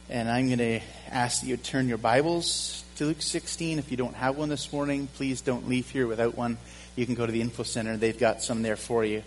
And I'm going to ask that you turn your Bibles to Luke 16. If you don't have one this morning, please don't leave here without one. You can go to the info center. They've got some there for you.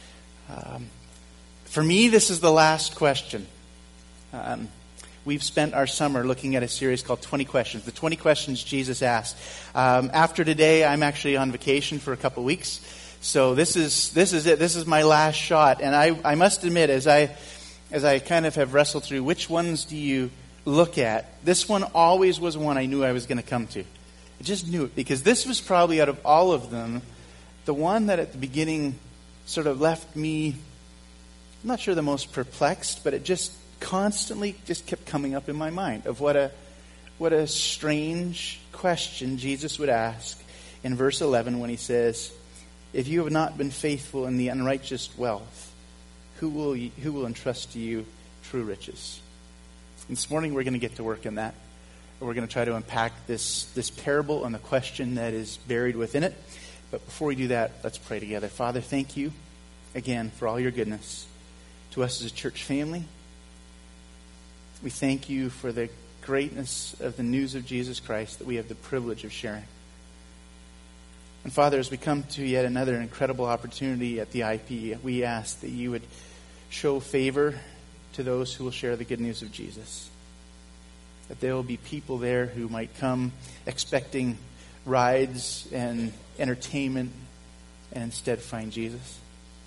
For me, this is the last question. We've spent our summer looking at a series called 20 Questions. The 20 questions Jesus asked. After today, I'm actually on vacation for a couple weeks. So this is it. This is my last shot. And I must admit, as I kind of have wrestled through, which ones do you look at? This one always was one I knew I was going to come to. I just knew it, because this was probably, out of all of them, the one that at the beginning sort of left me, I'm not sure the most perplexed, but it just constantly just kept coming up in my mind of what a strange question Jesus would ask in verse 11 when he says, "If you have not been faithful in the unrighteous wealth, who will entrust to you true riches?" And this morning we're going to get to work on that. We're going to try to unpack this parable and the question that is buried within it. But before we do that, let's pray together. Father, thank you again for all your goodness to us as a church family. We thank you for the greatness of the news of Jesus Christ that we have the privilege of sharing. And Father, as we come to yet another incredible opportunity at the IP, we ask that you would show favor to those who will share the good news of Jesus. That there will be people there who might come expecting rides and entertainment and instead find Jesus.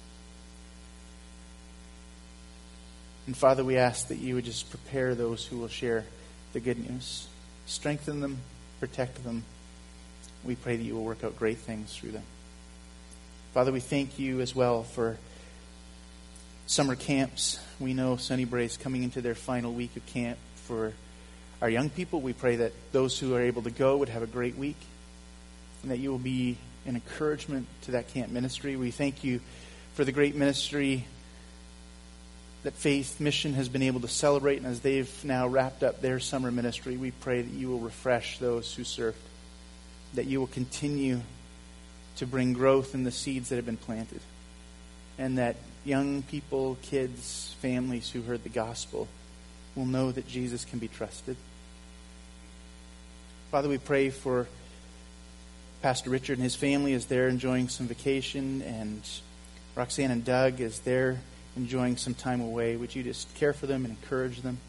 And Father, we ask that you would just prepare those who will share the good news. Strengthen them, protect them. We pray that you will work out great things through them. Father, we thank you as well for summer camps. We know Sunnybrae is coming into their final week of camp for our young people. We pray that those who are able to go would have a great week, and that you will be an encouragement to that camp ministry. We thank you for the great ministry that Faith Mission has been able to celebrate, and as they've now wrapped up their summer ministry, we pray that you will refresh those who served, that you will continue to bring growth in the seeds that have been planted, and that young people, kids, families who heard the gospel will know that Jesus can be trusted. Father, we pray for Pastor Richard and his family as they're enjoying some vacation, and Roxanne and Doug as they're enjoying some time away. Would you just care for them and encourage them?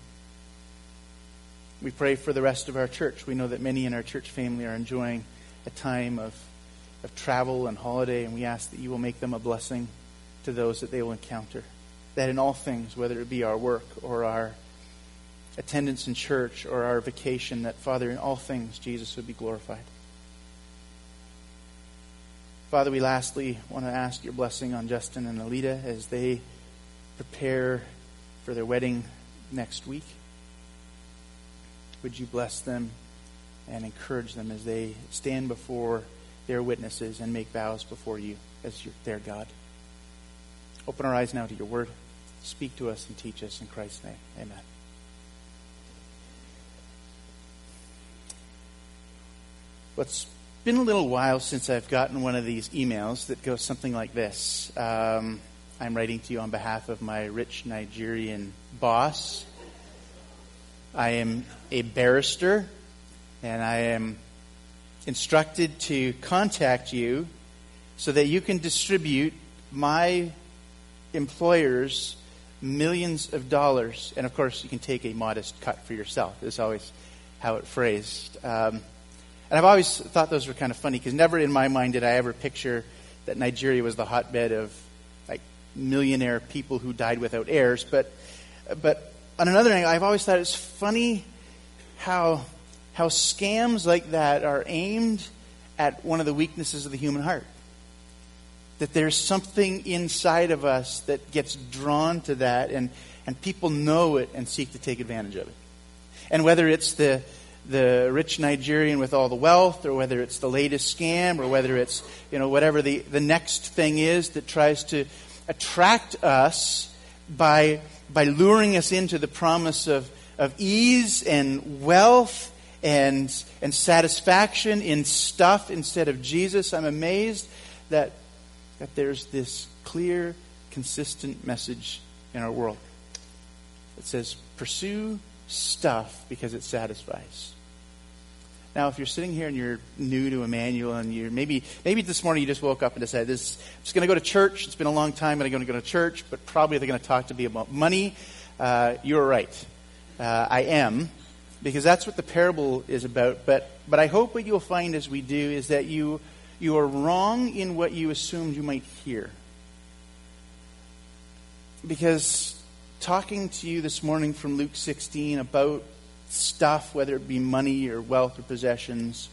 We pray for the rest of our church. We know that many in our church family are enjoying a time of travel and holiday, and we ask that you will make them a blessing to those that they will encounter. That in all things, whether it be our work or our attendance in church or our vacation, that, Father, in all things, Jesus would be glorified. Father, we lastly want to ask your blessing on Justin and Alita as they prepare for their wedding next week. Would you bless them and encourage them as they stand before their witnesses and make vows before you as their God. Open our eyes now to your word. Speak to us and teach us in Christ's name. Amen. Well, it's been a little while since I've gotten one of these emails that goes something like this. I'm writing to you on behalf of my rich Nigerian boss. I am a barrister, and I am instructed to contact you so that you can distribute my employer's millions of dollars. And of course, you can take a modest cut for yourself. That's always how it phrased. And I've always thought those were kind of funny, because never in my mind did I ever picture that Nigeria was the hotbed of like millionaire people who died without heirs. But on another hand, I've always thought it's funny how scams like that are aimed at one of the weaknesses of the human heart. That there's something inside of us that gets drawn to that, and people know it and seek to take advantage of it. And whether it's the rich Nigerian with all the wealth, or whether it's the latest scam, or whether it's, whatever the next thing is that tries to attract us by luring us into the promise of ease and wealth and satisfaction in stuff instead of Jesus. I'm amazed that there's this clear, consistent message in our world that says, pursue stuff because it satisfies. Now, if you're sitting here and you're new to Emmanuel and you're maybe this morning you just woke up and decided, I'm just going to go to church. It's been a long time, but I'm going to go to church, but probably they're going to talk to me about money. You're right. I am, because that's what the parable is about. But I hope what you'll find as we do is that you are wrong in what you assumed you might hear. Because talking to you this morning from Luke 16 about stuff, whether it be money or wealth or possessions,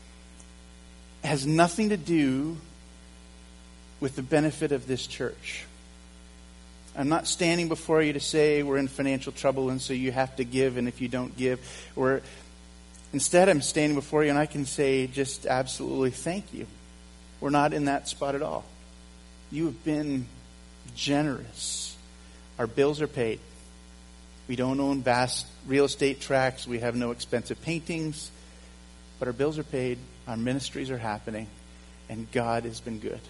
has nothing to do with the benefit of this church. I'm not standing before you to say we're in financial trouble and so you have to give, and if you don't give, instead I'm standing before you and I can say just absolutely thank you. We're not in that spot at all. You have been generous. Our bills are paid. We don't own vast real estate tracts. We have no expensive paintings. But our bills are paid. Our ministries are happening. And God has been good.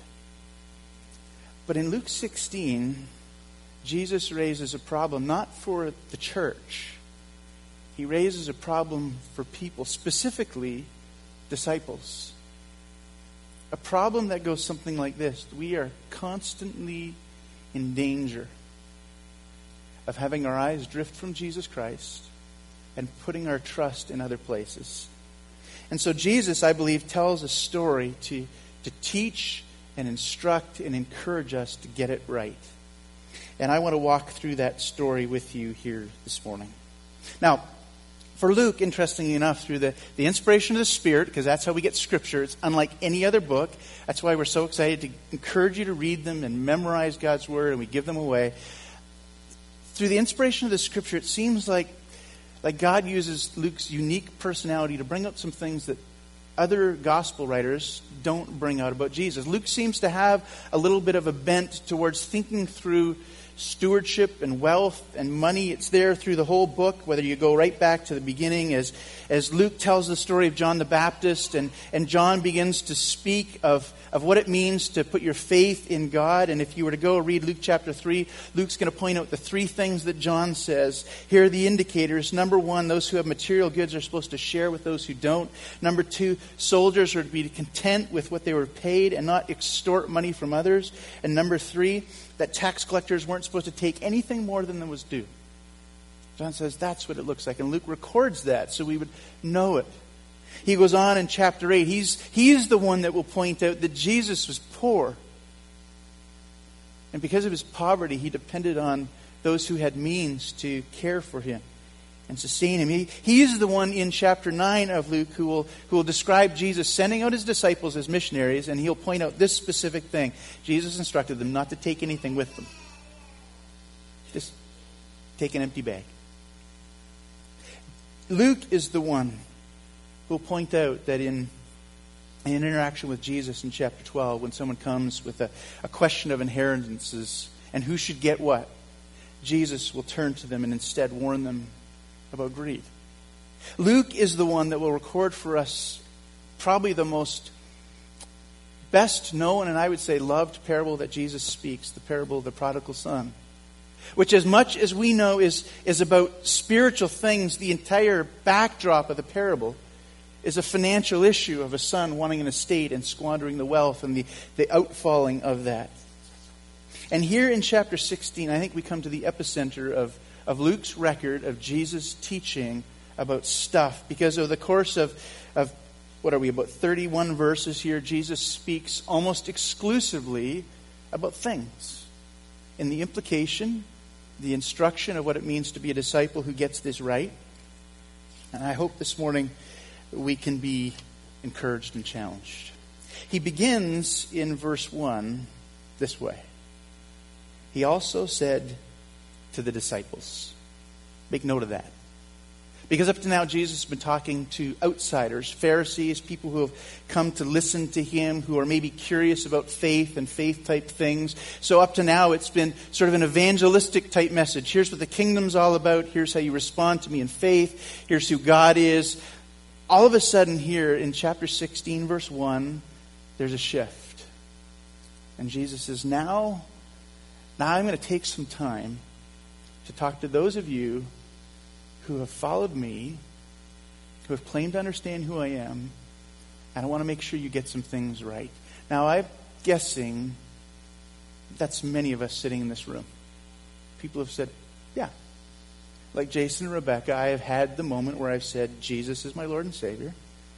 But in Luke 16, Jesus raises a problem not for the church. He raises a problem for people, specifically disciples. A problem that goes something like this. We are constantly in danger of having our eyes drift from Jesus Christ and putting our trust in other places. And so Jesus, I believe, tells a story to teach and instruct and encourage us to get it right. And I want to walk through that story with you here this morning. Now, for Luke, interestingly enough, through the inspiration of the Spirit, because that's how we get Scripture, it's unlike any other book. That's why we're so excited to encourage you to read them and memorize God's Word, and we give them away. Through the inspiration of the Scripture, it seems like God uses Luke's unique personality to bring up some things that other gospel writers don't bring out about Jesus. Luke seems to have a little bit of a bent towards thinking through stewardship and wealth and money. It's there through the whole book, whether you go right back to the beginning as Luke tells the story of John the Baptist, and John begins to speak of what it means to put your faith in God. And if you were to go read Luke chapter 3, Luke's going to point out the three things that John says. Here are the indicators. Number 1, those who have material goods are supposed to share with those who don't. Number 2, soldiers are to be content with what they were paid and not extort money from others. And number 3, that tax collectors weren't supposed to take anything more than was due. John says that's what it looks like. And Luke records that so we would know it. He goes on in chapter 8. He's the one that will point out that Jesus was poor. And because of his poverty, he depended on those who had means to care for him and sustain him. He is the one in chapter 9 of Luke who will describe Jesus sending out his disciples as missionaries, and he'll point out this specific thing. Jesus instructed them not to take anything with them. Just take an empty bag. Luke is the one who will point out that in an interaction with Jesus in chapter 12, when someone comes with a question of inheritances and who should get what, Jesus will turn to them and instead warn them about greed. Luke is the one that will record for us probably the most best known and I would say loved parable that Jesus speaks, the parable of the prodigal son. Which, as much as we know is about spiritual things, the entire backdrop of the parable is a financial issue of a son wanting an estate and squandering the wealth and the outfalling of that. And here in chapter 16, I think we come to the epicenter of Luke's record of Jesus teaching about stuff. Because over the course of what are we, about 31 verses here, Jesus speaks almost exclusively about things. And the implication, the instruction of what it means to be a disciple who gets this right. And I hope this morning we can be encouraged and challenged. He begins in verse 1 this way. He also said to the disciples. Make note of that. Because up to now, Jesus has been talking to outsiders, Pharisees, people who have come to listen to him, who are maybe curious about faith and faith-type things. So up to now, it's been sort of an evangelistic type message. Here's what the kingdom's all about. Here's how you respond to me in faith. Here's who God is. All of a sudden here in chapter 16, verse 1, there's a shift. And Jesus says, now I'm going to take some time to talk to those of you who have followed me, who have claimed to understand who I am, and I want to make sure you get some things right. Now, I'm guessing that's many of us sitting in this room. People have said, yeah. Like Jason and Rebecca, I have had the moment where I've said, Jesus is my Lord and Savior.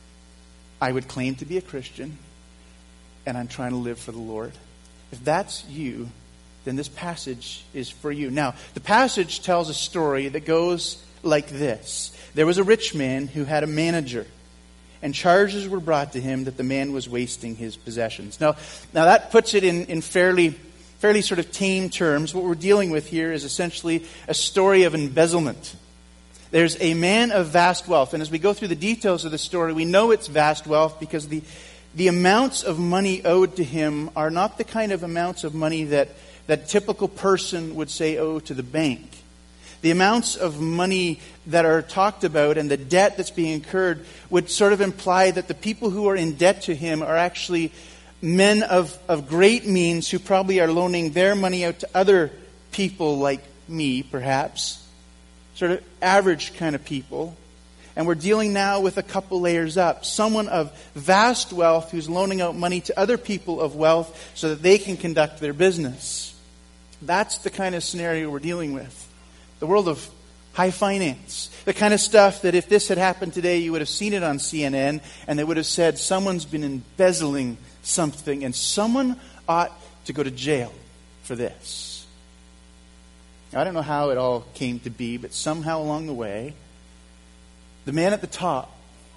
I would claim to be a Christian, and I'm trying to live for the Lord. If that's you, then this passage is for you. Now, the passage tells a story that goes like this. There was a rich man who had a manager, and charges were brought to him that the man was wasting his possessions. Now that puts it in fairly sort of tame terms. What we're dealing with here is essentially a story of embezzlement. There's a man of vast wealth, and as we go through the details of the story, we know it's vast wealth because the amounts of money owed to him are not the kind of amounts of money that typical person would say owe to the bank. The amounts of money that are talked about and the debt that's being incurred would sort of imply that the people who are in debt to him are actually men of great means who probably are loaning their money out to other people like me, perhaps. Sort of average kind of people. And we're dealing now with a couple layers up. Someone of vast wealth who's loaning out money to other people of wealth so that they can conduct their business. That's the kind of scenario we're dealing with. The world of high finance. The kind of stuff that if this had happened today, you would have seen it on CNN, and they would have said, someone's been embezzling something, and someone ought to go to jail for this. Now, I don't know how it all came to be, but somehow along the way, the man at the top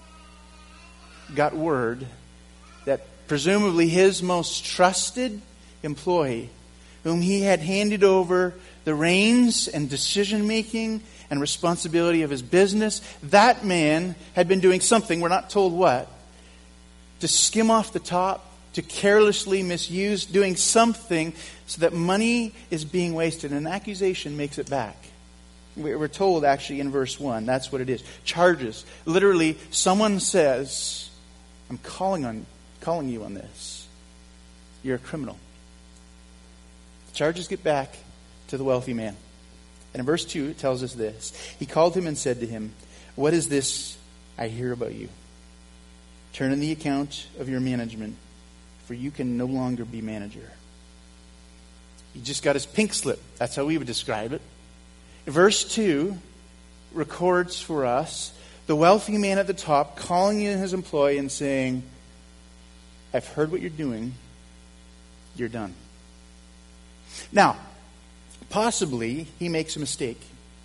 got word that presumably his most trusted employee, whom he had handed over the reins and decision-making and responsibility of his business, that man had been doing something, we're not told what, to skim off the top, to carelessly misuse, doing something so that money is being wasted. And an accusation makes it back. We're told actually in verse 1, that's what it is. Charges. Literally, someone says, I'm calling you on this. You're a criminal. The charges get back to the wealthy man. And in verse 2, it tells us this. He called him and said to him, what is this I hear about you? Turn in the account of your management, for you can no longer be manager. He just got his pink slip. That's how we would describe it. Verse 2 records for us the wealthy man at the top calling in his employee and saying, I've heard what you're doing. You're done. Now, possibly he makes a mistake.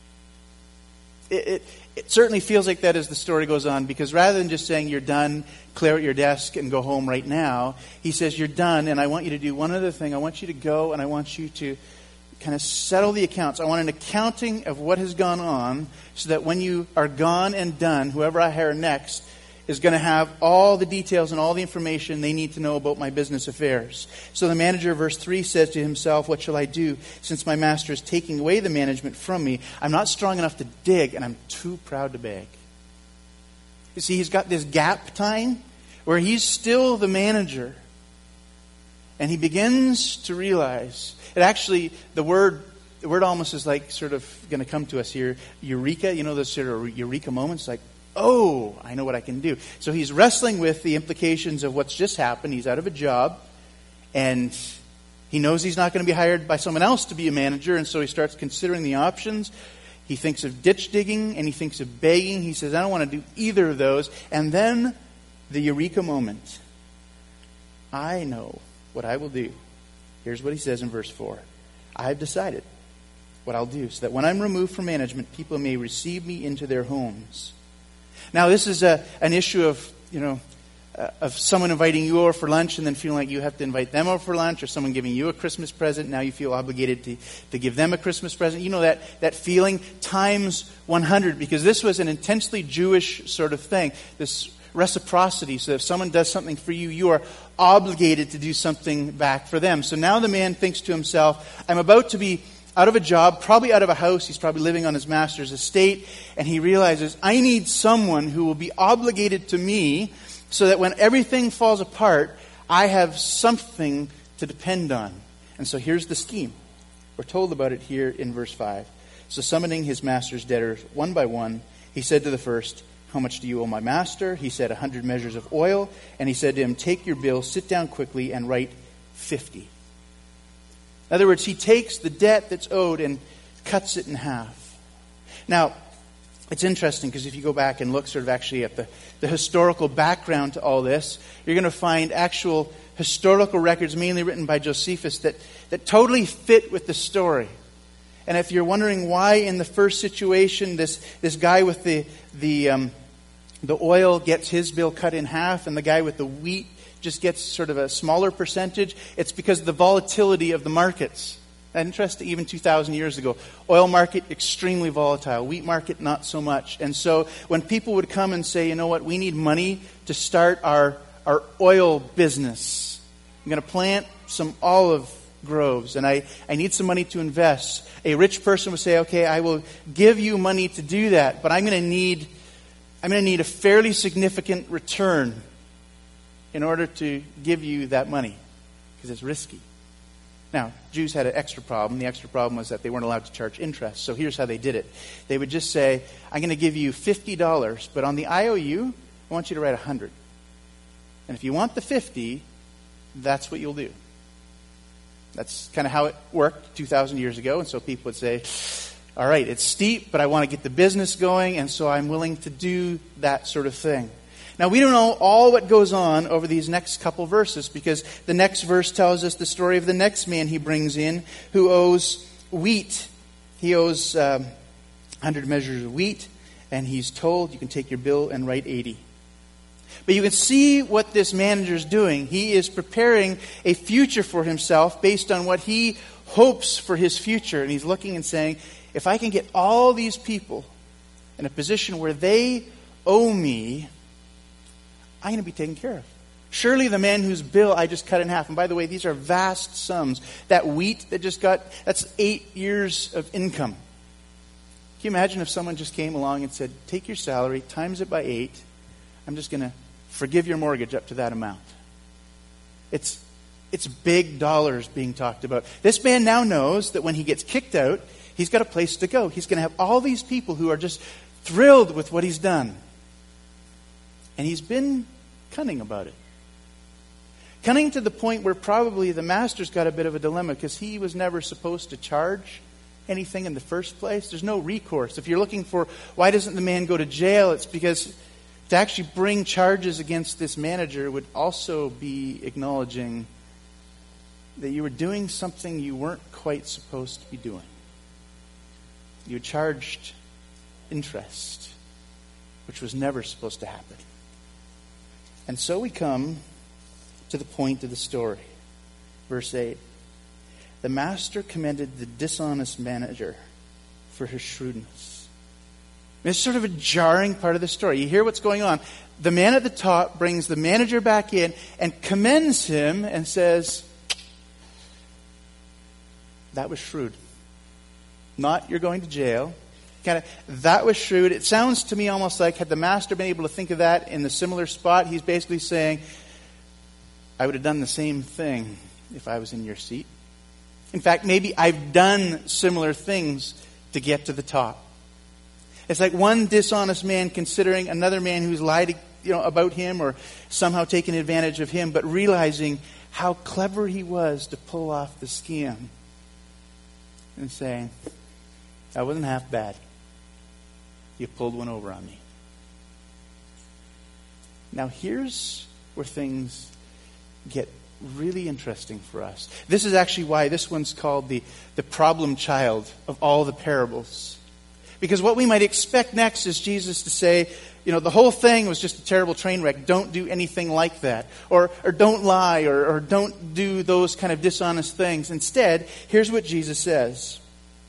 It certainly feels like that as the story goes on, because rather than just saying you're done, clear out your desk and go home right now, he says you're done and I want you to do one other thing. I want you to go and I want you to kind of settle the accounts. I want an accounting of what has gone on so that when you are gone and done, whoever I hire next is going to have all the details and all the information they need to know about my business affairs. So the manager, verse 3, says to himself, what shall I do since my master is taking away the management from me? I'm not strong enough to dig, and I'm too proud to beg. You see, he's got this gap time where he's still the manager. And he begins to realize, it actually, the word almost is like sort of going to come to us here, eureka, you know, those sort of eureka moments, like, oh, I know what I can do. So he's wrestling with the implications of what's just happened. He's out of a job, and he knows he's not going to be hired by someone else to be a manager, and so he starts considering the options. He thinks of ditch digging, and he thinks of begging. He says, I don't want to do either of those. And then the eureka moment. I know what I will do. Here's what he says in verse 4. I've decided what I'll do so that when I'm removed from management, people may receive me into their homes. Now, this is an issue of someone inviting you over for lunch and then feeling like you have to invite them over for lunch, or someone giving you a Christmas present. Now you feel obligated to give them a Christmas present. You know that feeling times 100, because this was an intensely Jewish sort of thing, this reciprocity. So if someone does something for you, you are obligated to do something back for them. So now the man thinks to himself, I'm about to be out of a job, probably out of a house. He's probably living on his master's estate. And he realizes, I need someone who will be obligated to me so that when everything falls apart, I have something to depend on. And so here's the scheme. We're told about it here in verse 5. So summoning his master's debtors one by one, he said to the first, "How much do you owe my master?" He said, 100 measures of oil. And he said to him, "Take your bill, sit down quickly, and write 50." In other words, he takes the debt that's owed and cuts it in half. Now, it's interesting because if you go back and look sort of actually at the historical background to all this, you're going to find actual historical records, mainly written by Josephus, that totally fit with the story. And if you're wondering why in the first situation this guy with the oil gets his bill cut in half and the guy with the wheat just gets sort of a smaller percentage, it's because of the volatility of the markets. Interesting, even 2,000 years ago. Oil market, extremely volatile. Wheat market, not so much. And so when people would come and say, you know what, we need money to start our oil business. I'm going to plant some olive groves and I need some money to invest. A rich person would say, okay, I will give you money to do that, but I'm going to need a fairly significant return in order to give you that money because it's risky. Now, Jews had an extra problem. The extra problem was that they weren't allowed to charge interest. So here's how they did it. They would just say, I'm going to give you $50, but on the IOU, I want you to write 100. And if you want the 50, that's what you'll do. That's kind of how it worked 2,000 years ago. And so people would say, all right, it's steep, but I want to get the business going, and so I'm willing to do that sort of thing. Now, we don't know all what goes on over these next couple verses because the next verse tells us the story of the next man he brings in who owes wheat. He owes 100 measures of wheat, and he's told, you can take your bill and write 80. But you can see what this manager is doing. He is preparing a future for himself based on what he hopes for his future. And he's looking and saying, if I can get all these people in a position where they owe me, I'm going to be taken care of. Surely the man whose bill I just cut in half, and by the way, these are vast sums. That wheat that just got, that's 8 years of income. Can you imagine if someone just came along and said, take your salary, times it by 8, I'm just going to forgive your mortgage up to that amount. It's big dollars being talked about. This man now knows that when he gets kicked out, he's got a place to go. He's going to have all these people who are just thrilled with what he's done. And he's been cunning about it. Cunning to the point where probably the master's got a bit of a dilemma because he was never supposed to charge anything in the first place. There's no recourse. If you're looking for why doesn't the man go to jail, it's because to actually bring charges against this manager would also be acknowledging that you were doing something you weren't quite supposed to be doing. You charged interest, which was never supposed to happen. And so we come to the point of the story. Verse 8. The master commended the dishonest manager for his shrewdness. It's sort of a jarring part of the story. You hear what's going on. The man at the top brings the manager back in and commends him and says, that was shrewd. Not you're going to jail. That was shrewd. It sounds to me almost like had the master been able to think of that in the similar spot, he's basically saying, I would have done the same thing if I was in your seat. In fact, maybe I've done similar things to get to the top. It's like one dishonest man considering another man who's lied about him or somehow taken advantage of him, but realizing how clever he was to pull off the scam and saying, that wasn't half bad. You pulled one over on me. Now here's where things get really interesting for us. This is actually why this one's called the problem child of all the parables. Because what we might expect next is Jesus to say, the whole thing was just a terrible train wreck. Don't do anything like that. Or don't lie or don't do those kind of dishonest things. Instead, here's what Jesus says.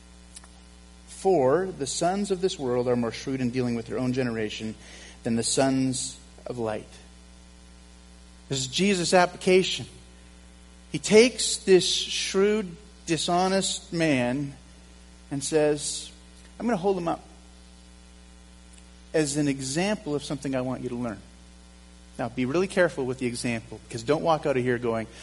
For the sons of this world are more shrewd in dealing with their own generation than the sons of light. This is Jesus' application. He takes this shrewd, dishonest man and says, I'm going to hold him up as an example of something I want you to learn. Now, be really careful with the example, because don't walk out of here going,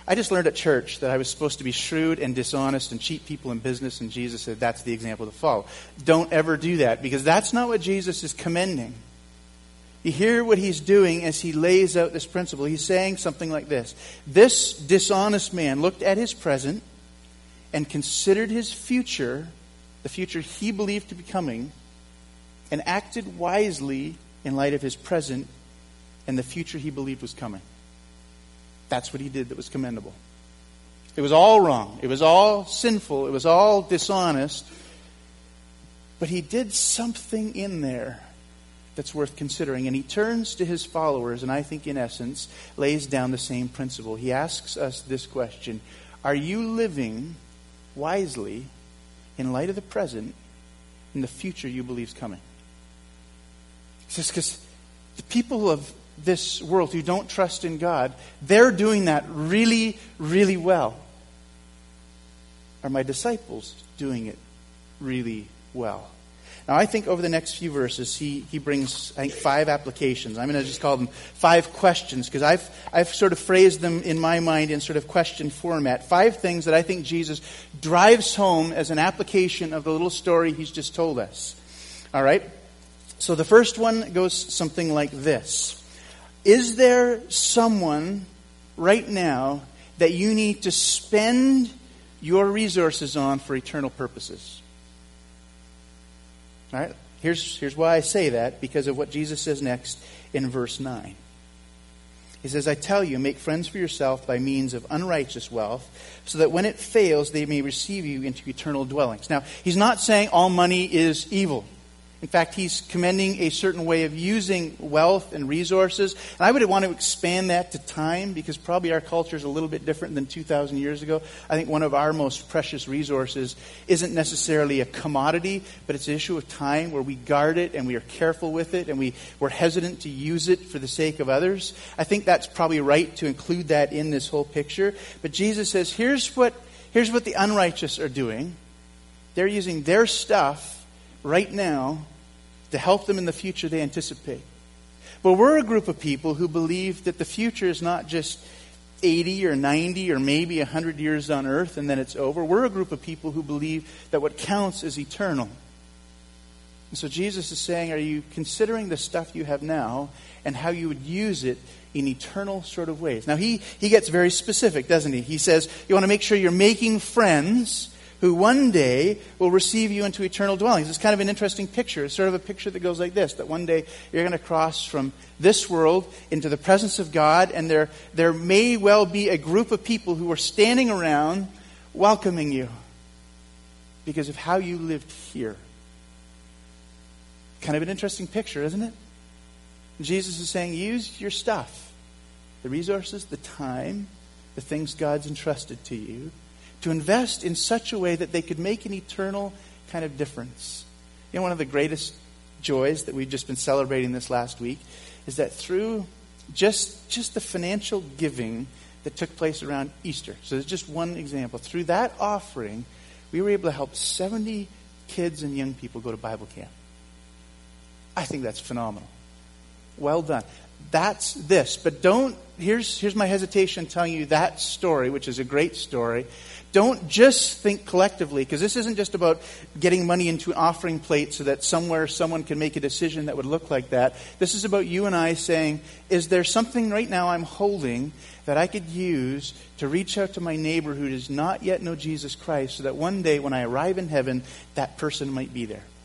I just learned at church that I was supposed to be shrewd and dishonest and cheat people in business, and Jesus said that's the example to follow. Don't ever do that, because that's not what Jesus is commending. You hear what he's doing as he lays out this principle. He's saying something like this. This dishonest man looked at his present and considered his future, the future he believed to be coming, and acted wisely in light of his present and the future he believed was coming. That's what he did that was commendable. It was all wrong. It was all sinful. It was all dishonest. But he did something in there that's worth considering. And he turns to his followers, and I think in essence lays down the same principle. He asks us this question: are you living wisely in light of the present and the future you believe is coming? He says, because the people of this world who don't trust in God, they're doing that really, really well. Are my disciples doing it really well? Now, I think over the next few verses, he brings, I think, 5 applications. I'm going to just call them 5 questions, because I've sort of phrased them in my mind in sort of question format. 5 things that I think Jesus drives home as an application of the little story he's just told us. All right? So the first one goes something like this. Is there someone right now that you need to spend your resources on for eternal purposes? All right? Here's why I say that, because of what Jesus says next in verse 9. He says, I tell you, make friends for yourself by means of unrighteous wealth, so that when it fails, they may receive you into eternal dwellings. Now, he's not saying all money is evil. In fact, he's commending a certain way of using wealth and resources. And I would want to expand that to time, because probably our culture is a little bit different than 2,000 years ago. I think one of our most precious resources isn't necessarily a commodity, but it's an issue of time where we guard it and we are careful with it and we're hesitant to use it for the sake of others. I think that's probably right to include that in this whole picture. But Jesus says, here's what the unrighteous are doing. They're using their stuff right now to help them in the future they anticipate. But we're a group of people who believe that the future is not just 80 or 90 or maybe 100 years on earth and then it's over. We're a group of people who believe that what counts is eternal. And so Jesus is saying, are you considering the stuff you have now and how you would use it in eternal sort of ways? Now he gets very specific, doesn't he? He says, you want to make sure you're making friends who one day will receive you into eternal dwellings. It's kind of an interesting picture. It's sort of a picture that goes like this, that one day you're going to cross from this world into the presence of God, and there may well be a group of people who are standing around welcoming you because of how you lived here. Kind of an interesting picture, isn't it? Jesus is saying, use your stuff, the resources, the time, the things God's entrusted to you, to invest in such a way that they could make an eternal kind of difference. You know, one of the greatest joys that we've just been celebrating this last week is that through just the financial giving that took place around Easter. So there's just one example. Through that offering, we were able to help 70 kids and young people go to Bible camp. I think that's phenomenal. Well done. That's this. But here's my hesitation telling you that story, which is a great story. Don't just think collectively, because this isn't just about getting money into an offering plate so that somewhere someone can make a decision that would look like that. This is about you and I saying, is there something right now I'm holding that I could use to reach out to my neighbor who does not yet know Jesus Christ, so that one day when I arrive in heaven, that person might be there?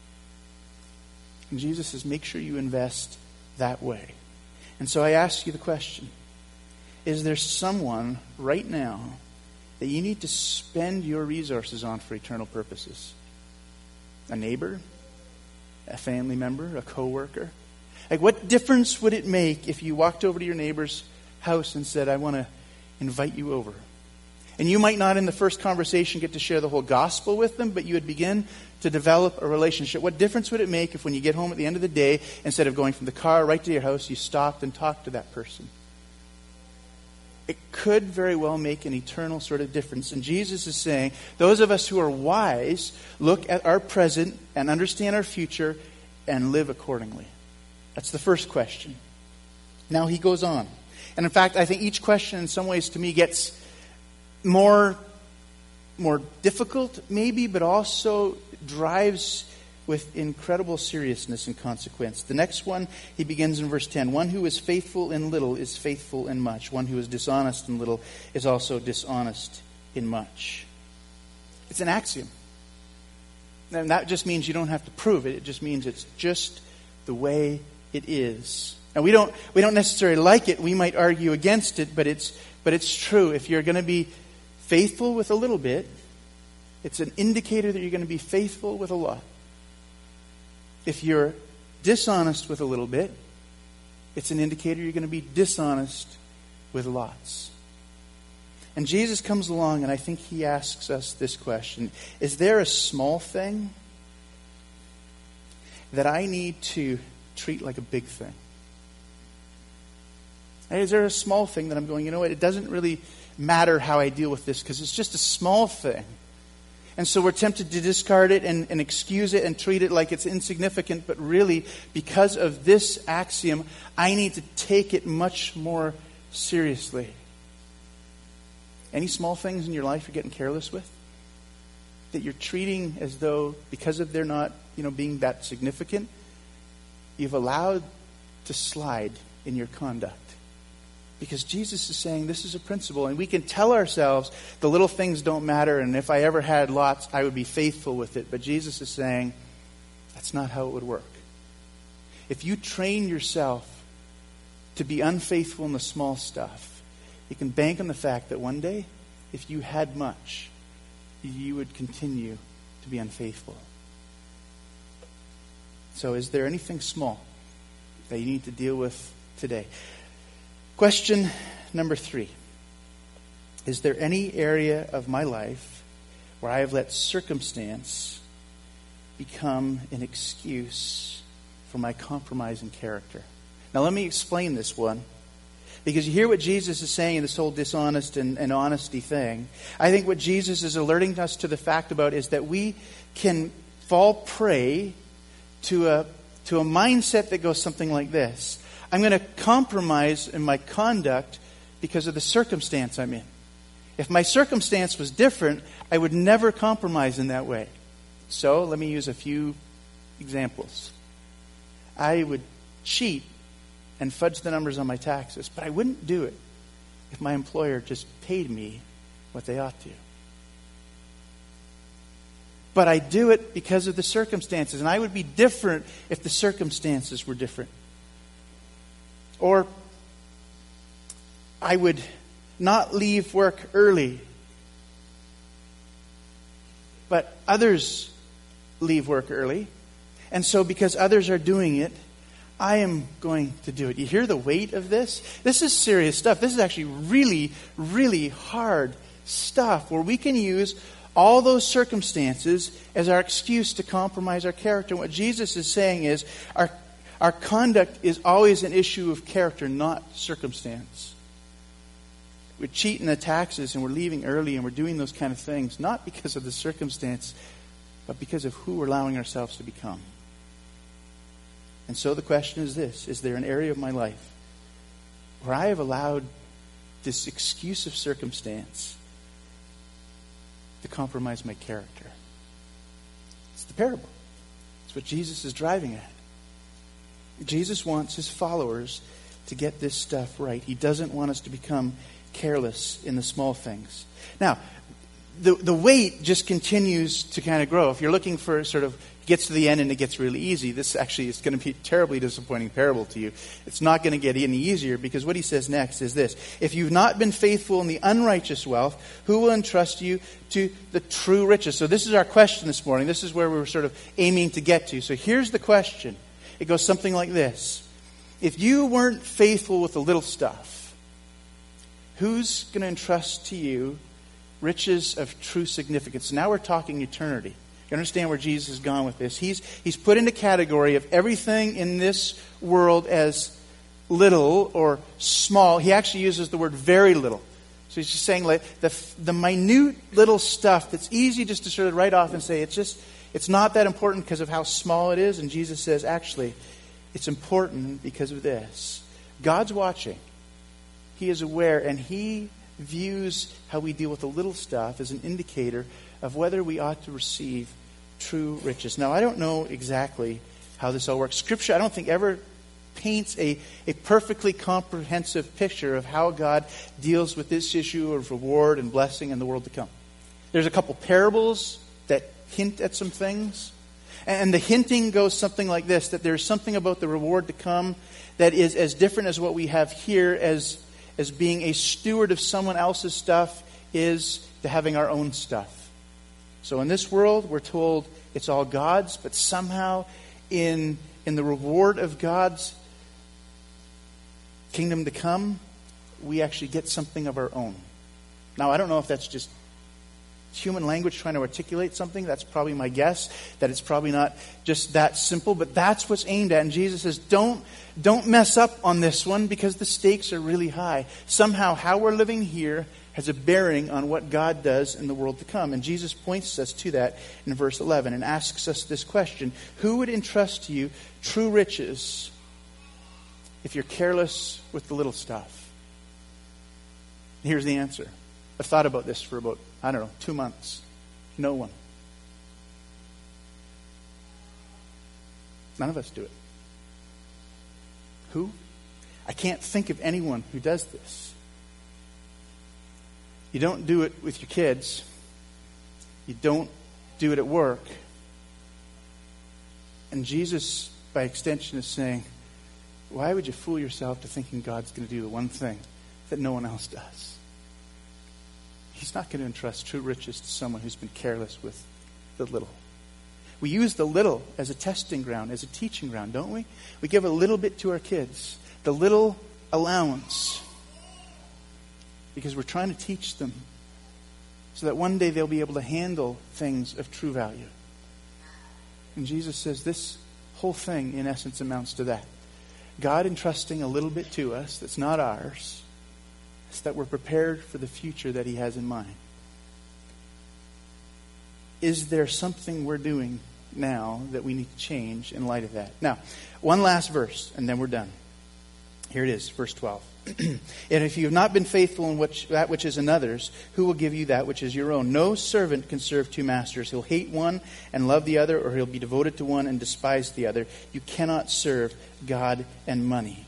And Jesus says, make sure you invest that way. And so I ask you the question, is there someone right now that you need to spend your resources on for eternal purposes? A neighbor? A family member? A coworker? Like, what difference would it make if you walked over to your neighbor's house and said, I want to invite you over? And you might not in the first conversation get to share the whole gospel with them, but you would begin to develop a relationship. What difference would it make if when you get home at the end of the day, instead of going from the car right to your house, you stopped and talked to that person? It could very well make an eternal sort of difference. And Jesus is saying, those of us who are wise, look at our present and understand our future and live accordingly. That's the first question. Now he goes on. And in fact, I think each question in some ways to me gets more difficult maybe, but also drives with incredible seriousness and consequence. The next one, he begins in verse 10. One who is faithful in little is faithful in much. One who is dishonest in little is also dishonest in much. It's an axiom. And that just means you don't have to prove it. It just means it's just the way it is. And we don't necessarily like it. We might argue against it, but it's true. If you're going to be faithful with a little bit, it's an indicator that you're going to be faithful with a lot. If you're dishonest with a little bit, it's an indicator you're going to be dishonest with lots. And Jesus comes along, and I think he asks us this question: is there a small thing that I need to treat like a big thing? Is there a small thing that I'm going, you know what, it doesn't really matter how I deal with this because it's just a small thing. And so we're tempted to discard it and excuse it and treat it like it's insignificant. But really, because of this axiom, I need to take it much more seriously. Any small things in your life you're getting careless with? That you're treating as though, because of they're not, being that significant, you've allowed to slide in your conduct. Because Jesus is saying this is a principle, and we can tell ourselves the little things don't matter, and if I ever had lots, I would be faithful with it. But Jesus is saying that's not how it would work. If you train yourself to be unfaithful in the small stuff, you can bank on the fact that one day, if you had much, you would continue to be unfaithful. So is there anything small that you need to deal with today? Question number 3. Is there any area of my life where I have let circumstance become an excuse for my compromising character? Now let me explain this one. Because you hear what Jesus is saying in this whole dishonest and honesty thing. I think what Jesus is alerting us to the fact about is that we can fall prey to a mindset that goes something like this. I'm going to compromise in my conduct because of the circumstance I'm in. If my circumstance was different, I would never compromise in that way. So let me use a few examples. I would cheat and fudge the numbers on my taxes, but I wouldn't do it if my employer just paid me what they ought to. But I do it because of the circumstances, and I would be different if the circumstances were different. Or I would not leave work early, but others leave work early. And so because others are doing it, I am going to do it. You hear the weight of this? This is serious stuff. This is actually really, really hard stuff where we can use all those circumstances as our excuse to compromise our character. And what Jesus is saying is our conduct is always an issue of character, not circumstance. We're cheating the taxes and we're leaving early and we're doing those kind of things, not because of the circumstance, but because of who we're allowing ourselves to become. And so the question is this: is there an area of my life where I have allowed this excuse of circumstance to compromise my character? It's the parable. It's what Jesus is driving at. Jesus wants his followers to get this stuff right. He doesn't want us to become careless in the small things. Now, the weight just continues to kind of grow. If you're looking for sort of gets to the end and it gets really easy, this actually is going to be a terribly disappointing parable to you. It's not going to get any easier, because what he says next is this: if you've not been faithful in the unrighteous wealth, who will entrust you to the true riches? So this is our question this morning. This is where we're sort of aiming to get to. So here's the question. It goes something like this: if you weren't faithful with the little stuff, who's going to entrust to you riches of true significance? Now we're talking eternity. You understand where Jesus has gone with this? He's put in a category of everything in this world as little or small. He actually uses the word very little. So he's just saying like the minute little stuff that's easy just to sort of write off and say it's not that important because of how small it is. And Jesus says, actually, it's important because of this. God's watching. He is aware, and He views how we deal with the little stuff as an indicator of whether we ought to receive true riches. Now, I don't know exactly how this all works. Scripture, I don't think, ever paints a perfectly comprehensive picture of how God deals with this issue of reward and blessing in the world to come. There's a couple parables that hint at some things. And the hinting goes something like this, that there's something about the reward to come that is as different as what we have here as being a steward of someone else's stuff is to having our own stuff. So in this world, we're told it's all God's, but somehow in the reward of God's kingdom to come, we actually get something of our own. Now, I don't know if that's just human language trying to articulate something. That's probably my guess, that it's probably not just that simple, but that's what's aimed at. And Jesus says, don't mess up on this one because the stakes are really high. Somehow, how we're living here has a bearing on what God does in the world to come. And Jesus points us to that in verse 11 and asks us this question: who would entrust to you true riches if you're careless with the little stuff? Here's the answer. I've thought about this for about, 2 months. No one. None of us do it. Who? I can't think of anyone who does this. You don't do it with your kids. You don't do it at work. And Jesus, by extension, is saying, why would you fool yourself to thinking God's going to do the one thing that no one else does? He's not going to entrust true riches to someone who's been careless with the little. We use the little as a testing ground, as a teaching ground, don't we? We give a little bit to our kids, the little allowance, because we're trying to teach them so that one day they'll be able to handle things of true value. And Jesus says this whole thing, in essence, amounts to that. God entrusting a little bit to us that's not ours, so that we're prepared for the future that He has in mind. Is there something we're doing now that we need to change in light of that? Now, one last verse, and then we're done. Here it is, verse 12. And if you have not been faithful in that which is another's, who will give you that which is your own? No servant can serve two masters. He'll hate one and love the other, or he'll be devoted to one and despise the other. You cannot serve God and money.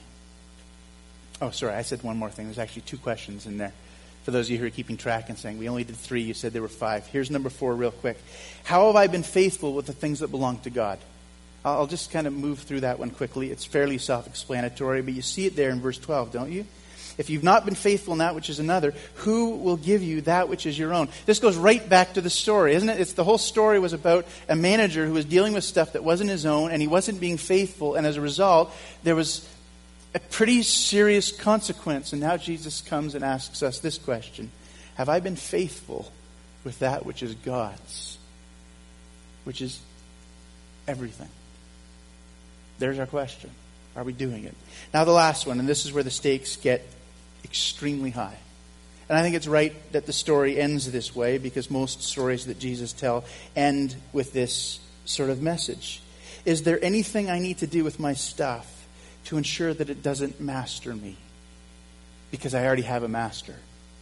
Oh, sorry, I said one more thing. There's actually 2 questions in there. For those of you who are keeping track and saying, we only did 3, you said there were 5. Here's number 4 real quick. How have I been faithful with the things that belong to God? I'll just kind of move through that one quickly. It's fairly self-explanatory, but you see it there in verse 12, don't you? If you've not been faithful in that which is another, who will give you that which is your own? This goes right back to the story, isn't it? The whole story was about a manager who was dealing with stuff that wasn't his own, and he wasn't being faithful, and as a result, there was a pretty serious consequence. And now Jesus comes and asks us this question: have I been faithful with that which is God's? Which is everything. There's our question. Are we doing it? Now the last one, and this is where the stakes get extremely high. And I think it's right that the story ends this way, because most stories that Jesus tells end with this sort of message. Is there anything I need to do with my stuff to ensure that it doesn't master me? Because I already have a master.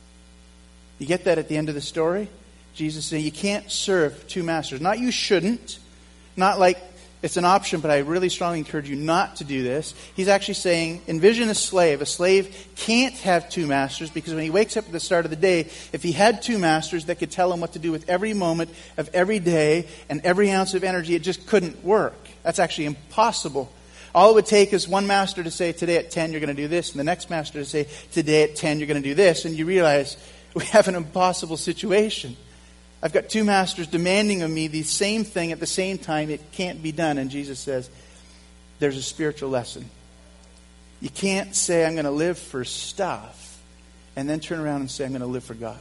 You get that at the end of the story? Jesus saying you can't serve two masters. Not you shouldn't. Not like it's an option, but I really strongly encourage you not to do this. He's actually saying, envision a slave. A slave can't have two masters, because when he wakes up at the start of the day, if he had two masters that could tell him what to do with every moment of every day and every ounce of energy, it just couldn't work. That's actually impossible. All it would take is one master to say, today at 10 you're going to do this, and the next master to say, today at 10 you're going to do this, and you realize we have an impossible situation. I've got two masters demanding of me the same thing at the same time. It can't be done. And Jesus says, there's a spiritual lesson. You can't say, I'm going to live for stuff, and then turn around and say, I'm going to live for God.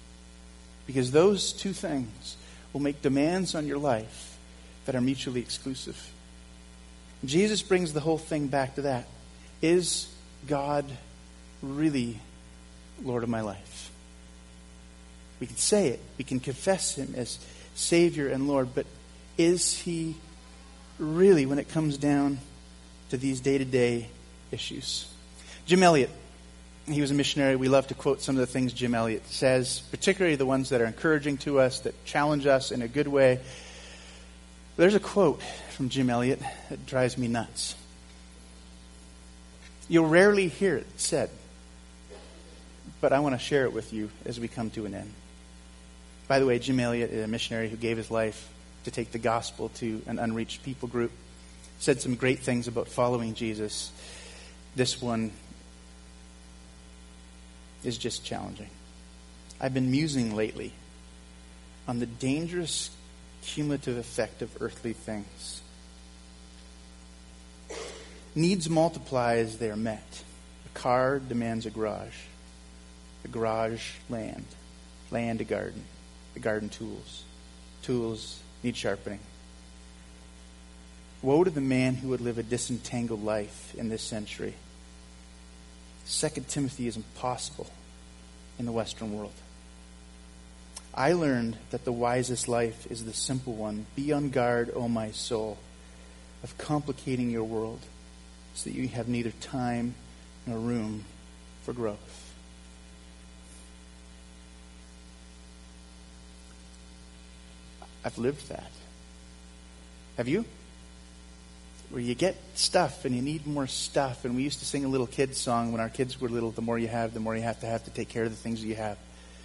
Because those two things will make demands on your life that are mutually exclusive. Jesus brings the whole thing back to that. Is God really Lord of my life? We can say it. We can confess Him as Savior and Lord. But is He really, when it comes down to these day-to-day issues? Jim Elliot, he was a missionary, we love to quote some of the things Jim Elliot says, particularly the ones that are encouraging to us, that challenge us in a good way. There's a quote from Jim Elliot that drives me nuts. You'll rarely hear it said, but I want to share it with you as we come to an end. By the way, Jim Elliot is a missionary who gave his life to take the gospel to an unreached people group. Said some great things about following Jesus. This one is just challenging. I've been musing lately on the dangerous cumulative effect of earthly things. Needs multiply as they are met. A car demands a garage land, a garden, the garden tools need sharpening. Woe to the man who would live a disentangled life in this century. 2 Timothy is impossible in the Western world. I learned that the wisest life is the simple one. Be on guard, O my soul, of complicating your world so that you have neither time nor room for growth. I've lived that. Have you? Where you get stuff and you need more stuff. And we used to sing a little kids song when our kids were little. The more you have to take care of the things that you have.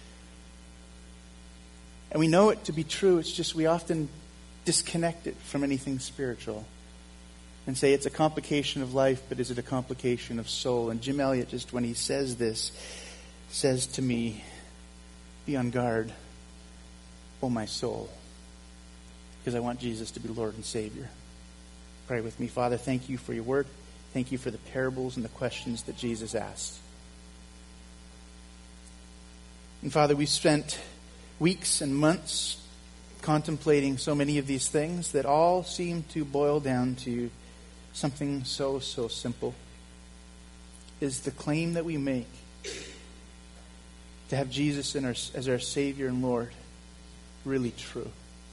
And we know it to be true. It's just we often disconnect it from anything spiritual and say it's a complication of life, but is it a complication of soul? And Jim Elliot, just when he says this, says to me, be on guard, O my soul, because I want Jesus to be Lord and Savior. Pray with me. Father, thank you for your word. Thank you for the parables and the questions that Jesus asked. And Father, we've spent weeks and months contemplating so many of these things that all seem to boil down to something so simple. Is the claim that we make to have Jesus as our Savior and Lord really true?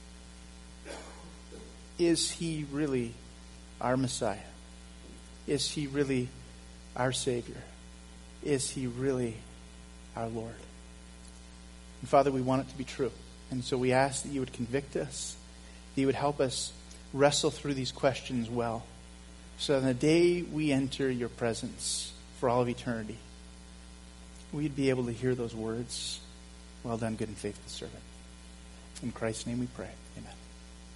Is he really our Messiah? Is he really our Savior? Is he really our Lord? And Father, we want it to be true. And so we ask that you would convict us, that you would help us wrestle through these questions well, so that on the day we enter your presence for all of eternity, we'd be able to hear those words, well done, good and faithful servant. In Christ's name we pray. Amen.